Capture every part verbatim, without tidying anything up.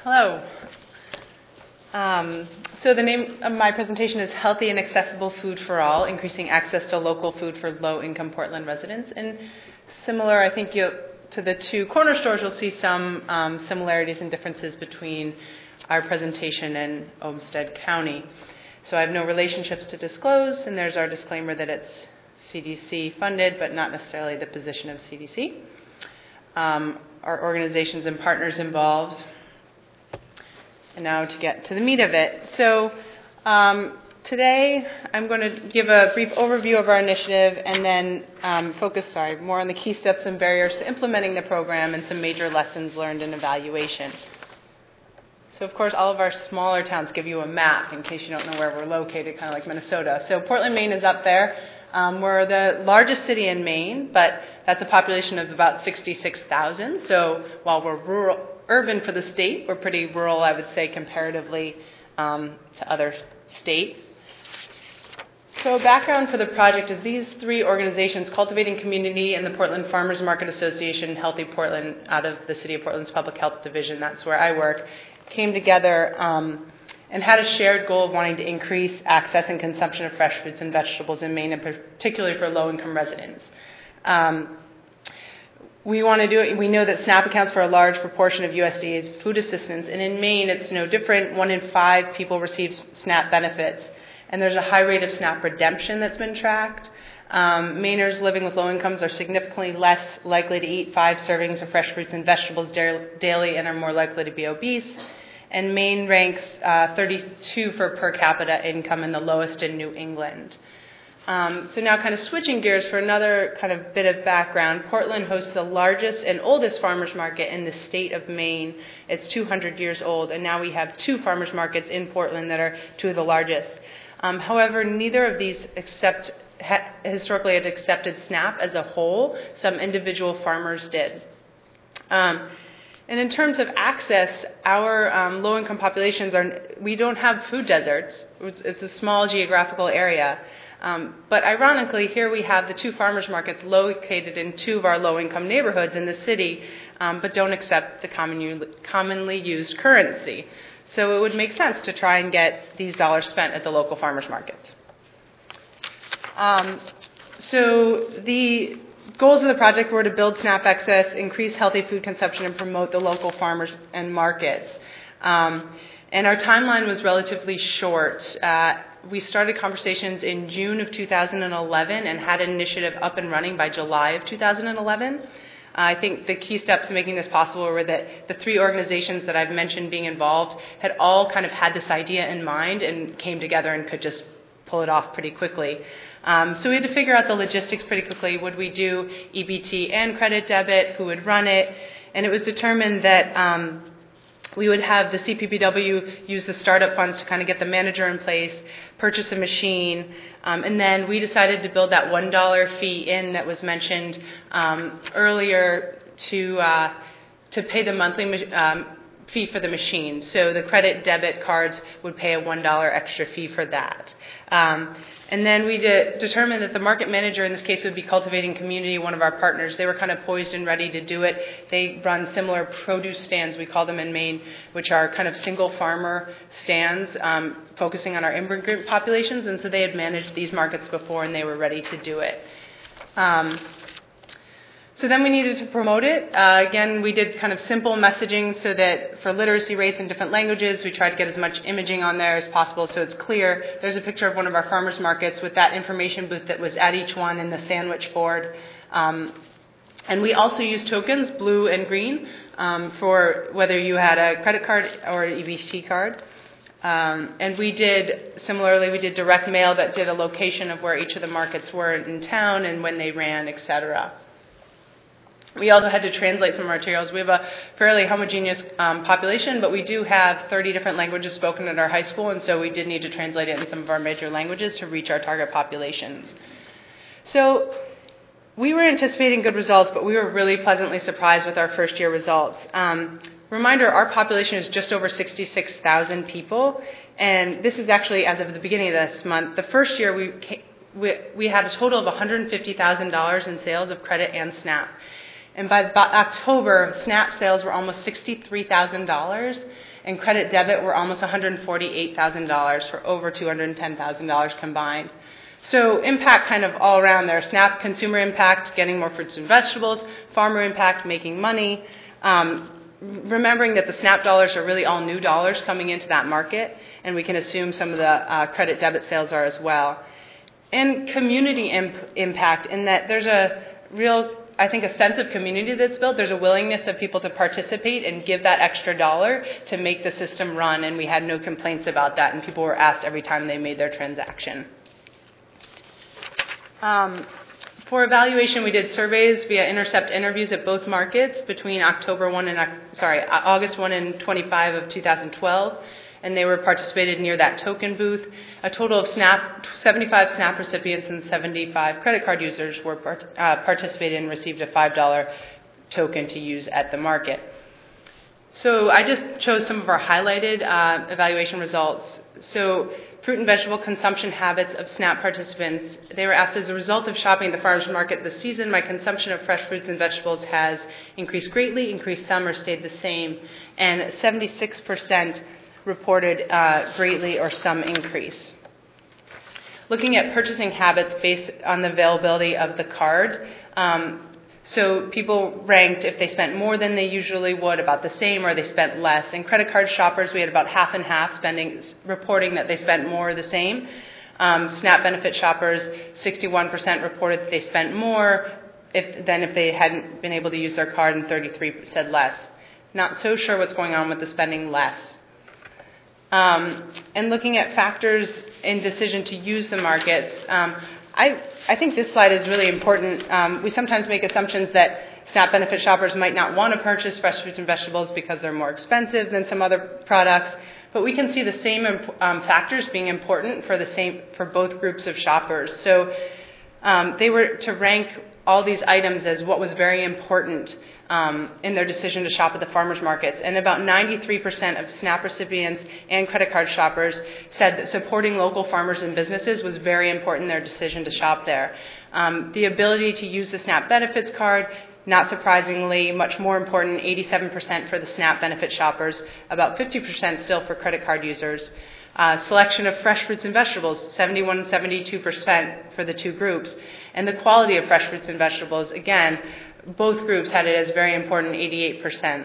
Hello. Um, so the name of my presentation is Healthy and Accessible Food for All, Increasing Access to Local Food for Low-Income Portland Residents. And similar, I think, you'll, to the two corner stores, you'll see some um, similarities and differences between our presentation and Olmsted County. So I have no relationships to disclose, and there's our disclaimer that it's C D C funded, but not necessarily the position of C D C. Um, our organizations and partners involved. And now to get to the meat of it. So um, today I'm going to give a brief overview of our initiative and then um, focus, sorry, more on the key steps and barriers to implementing the program and some major lessons learned and evaluation. So of course all of our smaller towns give you a map in case you don't know where we're located, kind of like Minnesota. So Portland, Maine is up there. Um, we're the largest city in Maine, but that's a population of about sixty-six thousand. So while we're rural, urban for the state, we're pretty rural, I would say, comparatively um, to other states. So background for the project is these three organizations, Cultivating Community and the Portland Farmers Market Association, Healthy Portland, out of the City of Portland's Public Health Division, that's where I work, came together um, and had a shared goal of wanting to increase access and consumption of fresh fruits and vegetables in Maine, and particularly for low-income residents. Um, We want to do it. We know that SNAP accounts for a large proportion of U S D A's food assistance, and in Maine, it's no different. One in five people receive SNAP benefits, and there's a high rate of SNAP redemption that's been tracked. Um, Mainers living with low incomes are significantly less likely to eat five servings of fresh fruits and vegetables da- daily and are more likely to be obese. And Maine ranks uh, thirty-two for per capita income and the lowest in New England. Um, so now kind of switching gears for another kind of bit of background, Portland hosts the largest and oldest farmers market in the state of Maine. It's two hundred years old, and now we have two farmers markets in Portland that are two of the largest. Um, however, neither of these accept, ha- historically had accepted SNAP as a whole. Some individual farmers did. Um, and in terms of access, our um, low-income populations are, we don't have food deserts. It's, it's a small geographical area. Um, but ironically, here we have the two farmers markets located in two of our low-income neighborhoods in the city, um, but don't accept the common, commonly used currency. So it would make sense to try and get these dollars spent at the local farmers markets. Um, so the goals of the project were to build SNAP access, increase healthy food consumption, and promote the local farmers and markets. Um, and our timeline was relatively short. Uh, We started conversations in June of two thousand eleven and had an initiative up and running by July of two thousand eleven. Uh, I think the key steps in making this possible were that the three organizations that I've mentioned being involved had all kind of had this idea in mind and came together and could just pull it off pretty quickly. Um, so we had to figure out the logistics pretty quickly. Would we do E B T and credit debit? Who would run it? And it was determined that um, we would have the C P P W use the startup funds to kind of get the manager in place, purchase a machine, um, and then we decided to build that one dollar fee in that was mentioned um, earlier to uh, to pay the monthly um, fee for the machine. So the credit debit cards would pay a one dollar extra fee for that. Um, and then we de- determined that the market manager in this case would be Cultivating Community, one of our partners. They were kind of poised and ready to do it. They run similar produce stands, we call them in Maine, which are kind of single farmer stands um, focusing on our immigrant populations. And so they had managed these markets before and they were ready to do it. Um, So then we needed to promote it. Uh, again, we did kind of simple messaging so that for literacy rates in different languages, we tried to get as much imaging on there as possible so it's clear. There's a picture of one of our farmers markets with that information booth that was at each one in the sandwich board. Um, and we also used tokens, blue and green, um, for whether you had a credit card or an E B T card. Um, and we did, similarly, we did direct mail that did a location of where each of the markets were in town and when they ran, et cetera. We also had to translate some materials. We have a fairly homogeneous um, population, but we do have thirty different languages spoken at our high school, and so we did need to translate it in some of our major languages to reach our target populations. So we were anticipating good results, but we were really pleasantly surprised with our first year results. Um, reminder, our population is just over sixty-six thousand people, and this is actually, as of the beginning of this month, the first year we came, we, we had a total of one hundred fifty thousand dollars in sales of credit and SNAP. And by October, SNAP sales were almost sixty-three thousand dollars, and credit debit were almost one hundred forty-eight thousand dollars for over two hundred ten thousand dollars combined. So impact kind of all around there. SNAP consumer impact, getting more fruits and vegetables, farmer impact, making money, um, remembering that the SNAP dollars are really all new dollars coming into that market, and we can assume some of the uh, credit debit sales are as well. And community imp- impact in that there's a real, I think, a sense of community that's built. There's a willingness of people to participate and give that extra dollar to make the system run, and we had no complaints about that, and people were asked every time they made their transaction. Um, For evaluation, we did surveys via Intercept interviews at both markets between October first and sorry August first and twenty-fifth of two thousand twelve, and they were participated near that token booth. A total of SNAP, seventy-five SNAP recipients and seventy-five credit card users were part, uh, participated and received a five dollar token to use at the market. So I just chose some of our highlighted uh, evaluation results. So fruit and vegetable consumption habits of SNAP participants. They were asked, as a result of shopping at the farmers market this season, my consumption of fresh fruits and vegetables has increased greatly, increased some, or stayed the same. And seventy-six percent reported uh, greatly or some increase. Looking at purchasing habits based on the availability of the card, um, so people ranked if they spent more than they usually would, about the same, or they spent less. And credit card shoppers, we had about half and half spending, reporting that they spent more or the same. Um, SNAP benefit shoppers, sixty-one percent reported that they spent more if, than if they hadn't been able to use their card, and thirty-three percent said less. Not so sure what's going on with the spending less. Um, and looking at factors in decision to use the markets, um, I, I think this slide is really important. Um, we sometimes make assumptions that SNAP benefit shoppers might not want to purchase fresh fruits and vegetables because they're more expensive than some other products, but we can see the same um, factors being important for the same for both groups of shoppers. So um, they were to rank all these items as what was very important um, in their decision to shop at the farmers markets. And about ninety-three percent of SNAP recipients and credit card shoppers said that supporting local farmers and businesses was very important in their decision to shop there. Um, the ability to use the SNAP benefits card, not surprisingly, much more important, eighty-seven percent for the SNAP benefit shoppers, about fifty percent still for credit card users. Uh, selection of fresh fruits and vegetables, seventy-one and seventy-two percent for the two groups. And the quality of fresh fruits and vegetables, again, both groups had it as very important, eighty-eight percent.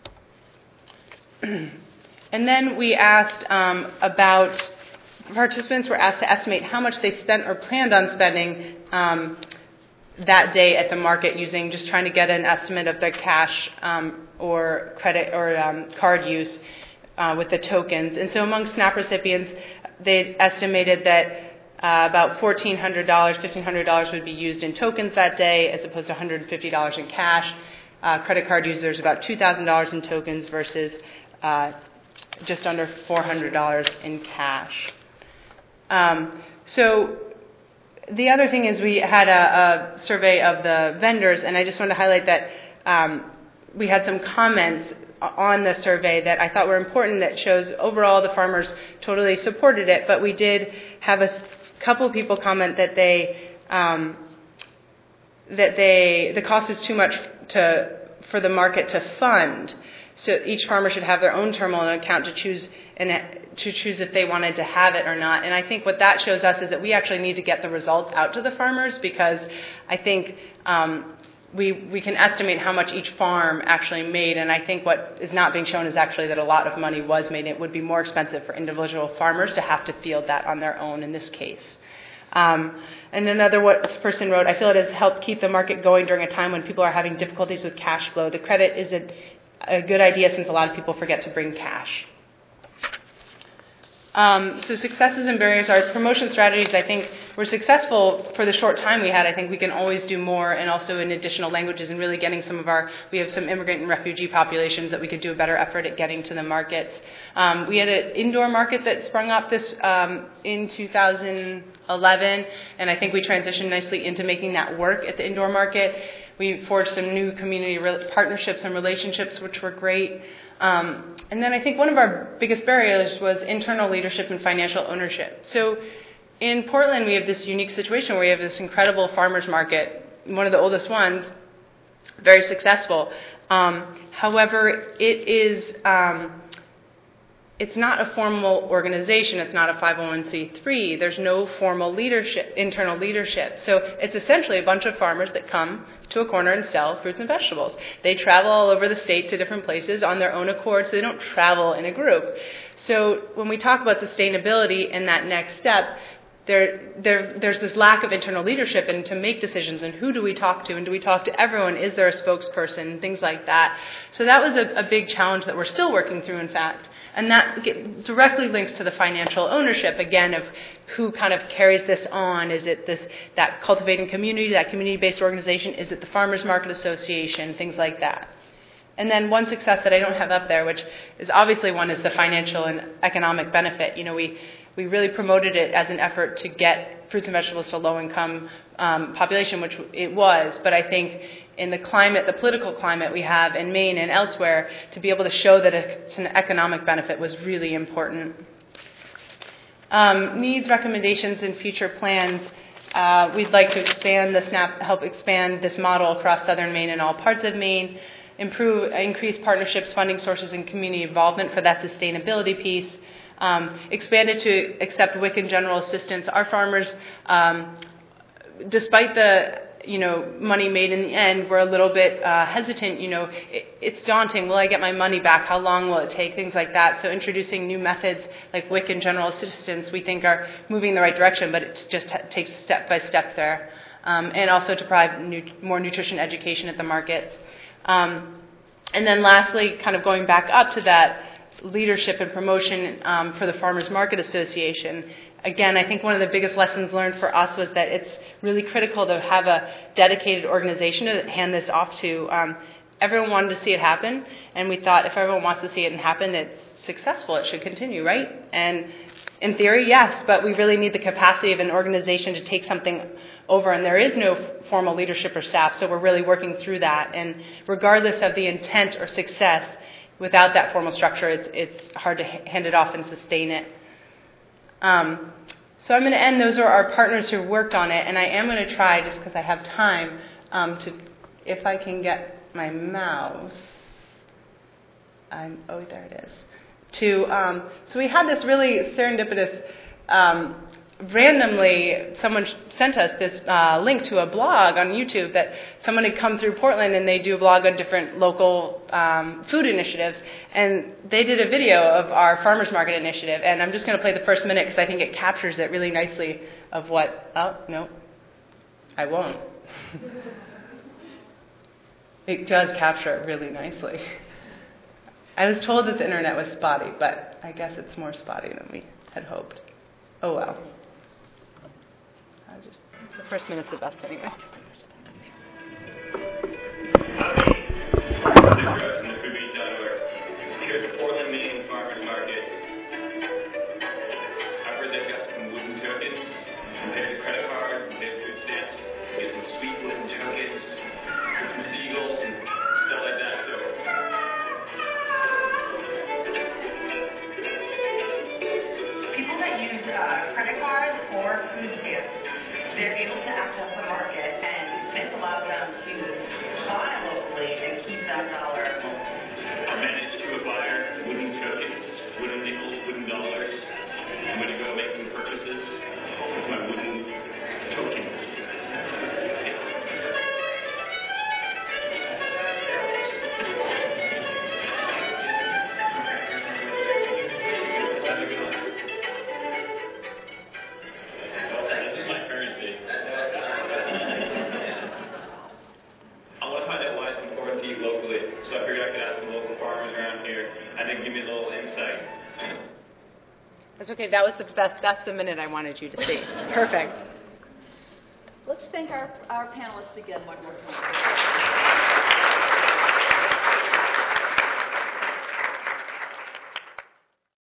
And then we asked um, about, participants were asked to estimate how much they spent or planned on spending um, that day at the market, using just trying to get an estimate of their cash um, or credit or um, card use uh, with the tokens. And so among SNAP recipients, they estimated that Uh, about fourteen hundred dollars, fifteen hundred dollars would be used in tokens that day, as opposed to one hundred fifty dollars in cash. Uh, credit card users, about two thousand dollars in tokens versus uh, just under four hundred dollars in cash. Um, so the other thing is we had a, a survey of the vendors, and I just wanted to highlight that um, we had some comments on the survey that I thought were important, that shows overall the farmers totally supported it, but we did have a couple of people comment that they um, that they the cost is too much to for the market to fund. So each farmer should have their own terminal account to choose and to choose if they wanted to have it or not. And I think what that shows us is that we actually need to get the results out to the farmers, because I think um, we we can estimate how much each farm actually made. And I think what is not being shown is actually that a lot of money was made. It would be more expensive for individual farmers to have to field that on their own in this case. Um, and another what this person wrote, I feel it has helped keep the market going during a time when people are having difficulties with cash flow. The credit is a, a good idea, since a lot of people forget to bring cash. Um, so successes and barriers are promotion strategies. I think were successful for the short time we had. I think we can always do more, and also in additional languages, and really getting some of our, we have some immigrant and refugee populations that we could do a better effort at getting to the markets. Um, we had an indoor market that sprung up this um, in two thousand eleven, and I think we transitioned nicely into making that work at the indoor market. We forged some new community re- partnerships and relationships, which were great. Um, and then I think one of our biggest barriers was internal leadership and financial ownership. So in Portland, we have this unique situation where we have this incredible farmers market, one of the oldest ones, very successful. Um, however, it is um, it's not a formal organization. It's not a five oh one c three. There's no formal leadership, internal leadership. So it's essentially a bunch of farmers that come to a corner and sell fruits and vegetables. They travel all over the state to different places on their own accord, so they don't travel in a group. So when we talk about sustainability and that next step, There, there, there's this lack of internal leadership and to make decisions, and who do we talk to, and do we talk to everyone? Is there a spokesperson? Things like that. So that was a, a big challenge that we're still working through, in fact. And that get, directly links to the financial ownership, again, of who kind of carries this on. Is it this that cultivating community, that community-based organization? Is it the Farmers Market Association? Things like that. And then one success that I don't have up there, which is obviously one, is the financial and economic benefit. You know, we We really promoted it as an effort to get fruits and vegetables to low-income um, population, which it was. But I think in the climate, the political climate we have in Maine and elsewhere, to be able to show that it's an economic benefit was really important. Um, needs, recommendations, and future plans. Uh, we'd like to expand the SNAP, help expand this model across southern Maine and all parts of Maine. Improve, increase partnerships, funding sources, and community involvement for that sustainability piece. Um, expanded to accept W I C and general assistance. Our farmers, um, despite the you know money made in the end, were a little bit uh, hesitant. You know, it, it's daunting. Will I get my money back? How long will it take? Things like that. So introducing new methods like W I C and general assistance, we think are moving in the right direction, but it just ha- takes step by step there. Um, and also to provide nu- more nutrition education at the markets. Um, and then lastly, kind of going back up to that, leadership and promotion um, for the Farmers Market Association. Again, I think one of the biggest lessons learned for us was that it's really critical to have a dedicated organization to hand this off to. Um, everyone wanted to see it happen, and we thought if everyone wants to see it happen, it's successful. It should continue, right? And in theory, yes, but we really need the capacity of an organization to take something over, and there is no formal leadership or staff, so we're really working through that. And regardless of the intent or success, without that formal structure, it's, it's hard to hand it off and sustain it. Um, so I'm going to end. Those are our partners who worked on it, and I am going to try, just because I have time, um, to, if I can get my mouse. I'm, oh, there it is. To um, so we had this really serendipitous. Um, randomly, someone sent us this uh, link to a blog on YouTube that someone had come through Portland, and they do a blog on different local um, food initiatives. And they did a video of our farmers market initiative. And I'm just going to play the first minute because I think it captures it really nicely of what. Oh, no, I won't. It does capture it really nicely. I was told that the internet was spotty, but I guess it's more spotty than we had hoped. Oh well. I was just, the first minute's the best anyway. Howdy. This is Russ from the Food Beat dot org. Here at the Portland, Maine Farmers Market. I've heard they've got some wooden tokens. They have credit cards, they have food stamps, they have some sweet wooden tokens, Christmas eagles, and stuff like that. So people that use uh, credit cards or food stamps, they're able to access the market, and this allows them to buy locally and keep that dollar. I managed to acquire wooden tokens, wooden nickels, wooden dollars. I'm going to go make some purchases with my wooden tokens. So I figured I could ask some local farmers around here and then give me a little insight. That's okay. That was the best. That's the minute I wanted you to see. Perfect. Let's thank our, our panelists again one more time.